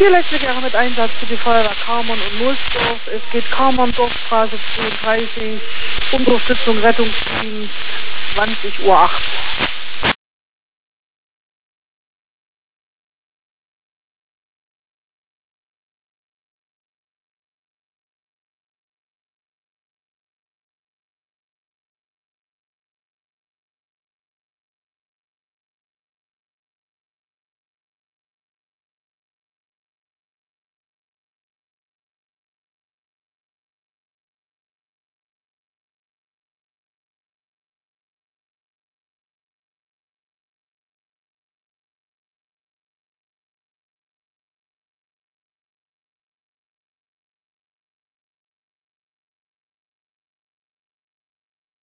4 Elektriker mit Einsatz für die Feuerwehr Karmon und Moosdorf. Es geht Karmon, Dorfstraße 32, Unterstützung Rettungsdienst, 20:08 Uhr.